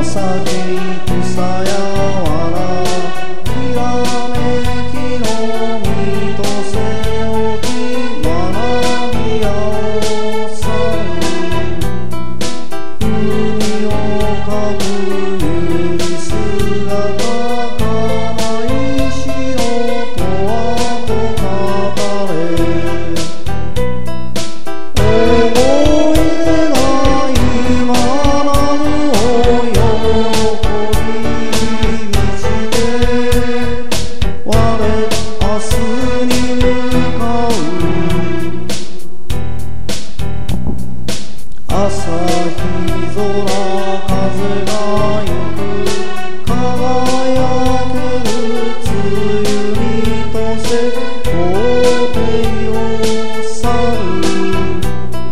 草やわらきらめきの身と背をき学びやを去る海をかぶゆり姿釜石のとはと語れ思い出が今なるを喜び満ちて我明日に向かう朝日空風がゆく輝ける梅雨にとせ皇帝を去る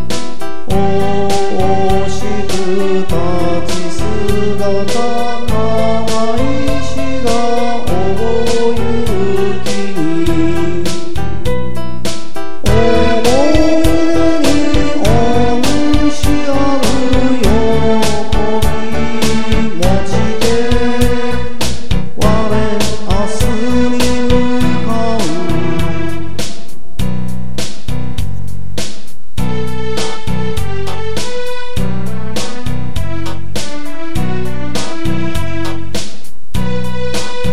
惜しく立ち姿釜石がおゆきに思い出に恩し合う喜び持ちて我明日に向かう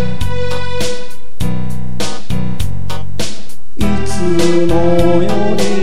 いつもより